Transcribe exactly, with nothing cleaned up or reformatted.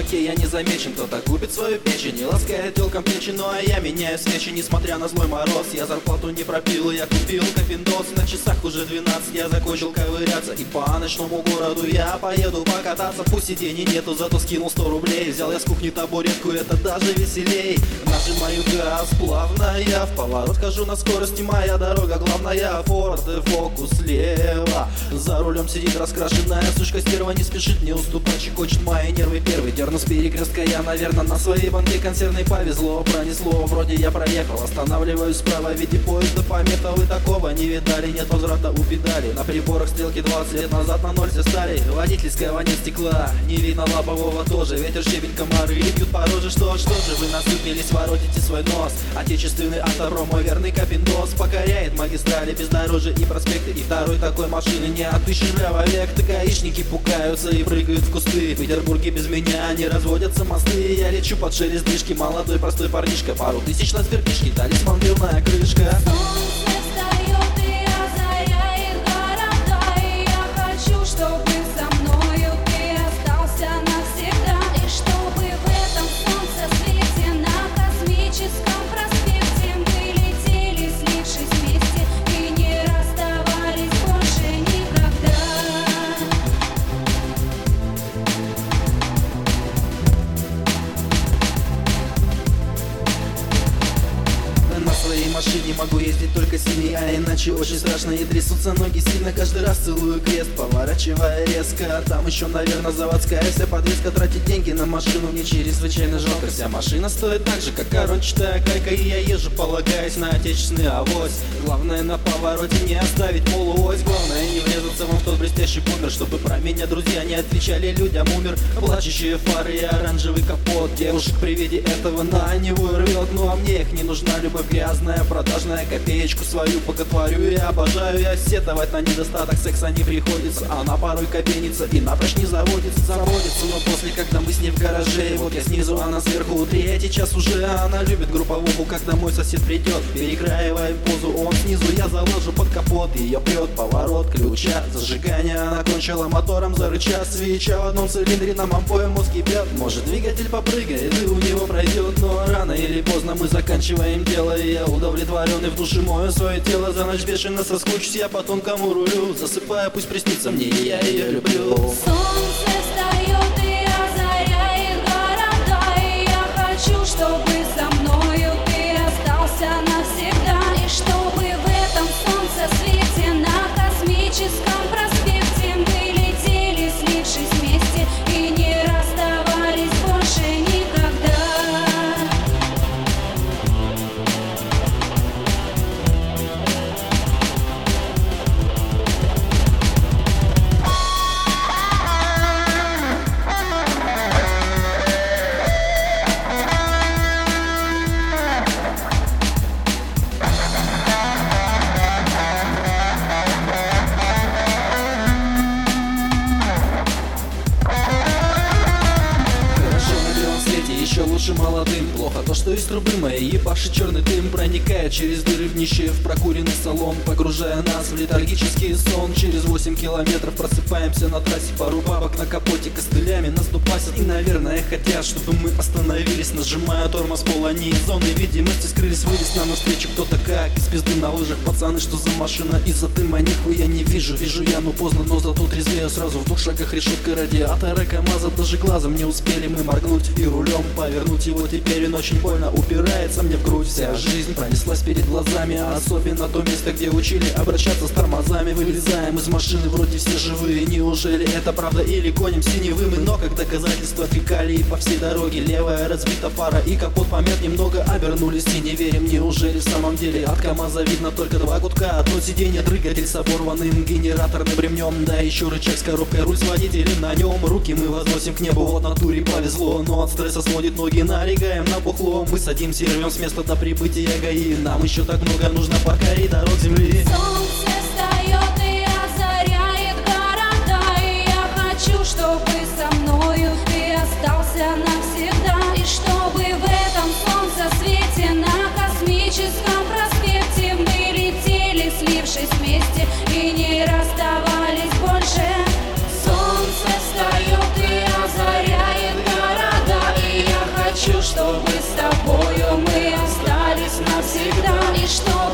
лотке я не замечен. Кто-то купит свою печень и ласкает телкам плечи. Ну а я меняю свечи, несмотря на злой мороз. Я зарплату не пропил, я купил кофендос. На часах уже двенадцать, я закончил ковыряться. И по ночному городу я поеду покататься. Пусть сидений нету, зато скинул сто рублей. Взял я с кухни табуретку, это даже веселей. Нажимаю газ плавно, я в поворот хожу на скорости. Моя дорога главная, Форд Фокус слева. За рулем сидит раскрашенная сучка стерва. Не спешит мне уступать, щекочет мои нервы первый. Дерну с перекрестка я, наверное, на своей банке консервной повезло. Пронесло, вроде я проехал. Останавливаюсь справа, виде поезда помета. Вы такого не видали, нет возврата у педали. На приборах стрелки двадцать лет назад на ноль все стали. Водительского нет стекла, не видно лобового тоже. Ветер, щебень, комары бьют по роже. Что ж, что же вы насупились, воротите свой нос. Отечественный автопром, мой верный капиндос. Покоряет магистрали, бездорожье и проспекты. И второй такой машины не отыщешь век. Так гаишники пугаются и прыгают в кусты. В Петербурге без меня не разводятся мосты. Я лечу под шелест движки, молодой простой парнишка. Пару тысяч на сберкнижке, талисман, дверная крышка. Солнце встает и озаряет города, и я хочу, чтобы со мною ты остался навсегда. И чтобы в этом солнце свете на космическом проспекте мы летели, слившись вместе, и не расставались больше никогда. На своей машине могу ездить только синий, а иначе очень страшно и трясутся ноги сильно. Каждый раз целую крест, поворачивая резко. Там еще, наверное, заводская вся подвеска. Тратить деньги на машину мне чрезвычайно жалко. Вся машина стоит так же, как корончатая кайка. И я езжу, полагаясь на отечественный авось. Главное на повороте не оставить полуось. Главное не врезаться вам в тот блестящий бумер, чтобы про меня друзья не отвечали людям умер. Плачущие фары и оранжевый капот. Девушек при виде этого на него рвет. Ну а мне их не нужна любовь грязная, продажная. Копеечку свою боготворю, я обожаю. Я сетовать на недостаток секса не приходится. Она порой копенится и напрочь не заводится. Заводится, но после, когда мы с ней в гараже. Вот я снизу, она сверху, третий час уже. Она любит групповуху, когда мой сосед придет. Перекраиваем позу, он снизу, я заложу под капот. Ее прет поворот ключа, зажигание. Она кончила мотором, зарыча свеча. В одном цилиндре нам обоим мозг кипят. Может, двигатель попрыгает и у него пройдет. Но рано или поздно мы заканчиваем дело. И я удовлетворенный в душе мою свое тело. За ночь бешено соскучусь, я по тонкому рулю. Засыпая, пусть приснится мне, и я ее люблю. Солнце встает и озаряет города, и я хочу, чтобы со мною ты остался навсегда. И чтобы в этом солнце свете на космическом проспекте мы летели, слившись вместе, и не расставались больше никогда. Еще лучше молодым. Плохо то, что из трубы моей ебаши черный дым проникает через дыры в нище в прокуренный салон, погружая нас в летаргический сон. Через восемь километров просыпаемся на трассе. Пару бабок на капоте костылями нас дупасят. И, наверное, хотят, чтобы мы остановились, нажимая тормоз пол. Они из зоны видимости скрылись, вылез нам навстречу кто-то как из пизды на лыжах. Пацаны, что за машина? Из-за дыма нихуя не вижу. Вижу я, ну поздно, но зато трезвею сразу. В двух шагах решетка радиатора КамАЗа. Даже глазом не успели мы моргнуть и рулем повернуть его. Теперь он очень больно упирается мне в грудь. Вся жизнь пронеслась перед глазами, а особенно то место, где учили обращаться с тормозами. Вылезаем из машины, вроде все живые. Неужели это правда или гоним синевым? Но как доказательство фекалий по всей дороге. Левая разбита фара и капот помят немного. Обернулись и не верим, неужели в самом деле от КамАЗа видно только два гудка. Одно сиденье, двигатель с оборванным генераторным ремнем. Да еще рычаг с коробкой, руль с водителем на нем. Руки мы возносим к небу, вот натуре повезло. Но от стресса сводит ноги, налегаем на бухло. Мы садимся и рвем с места до прибытия ГАИ. Нам еще так много нужно покорить дорог земли. Солнце встает и озаряет города, и я хочу, чтобы со мною ты остался навсегда. И чтобы в этом солнце свете на космическом проспекте мы летели, слившись вместе, и не расставались больше. Солнце встает и озаряет города, чтобы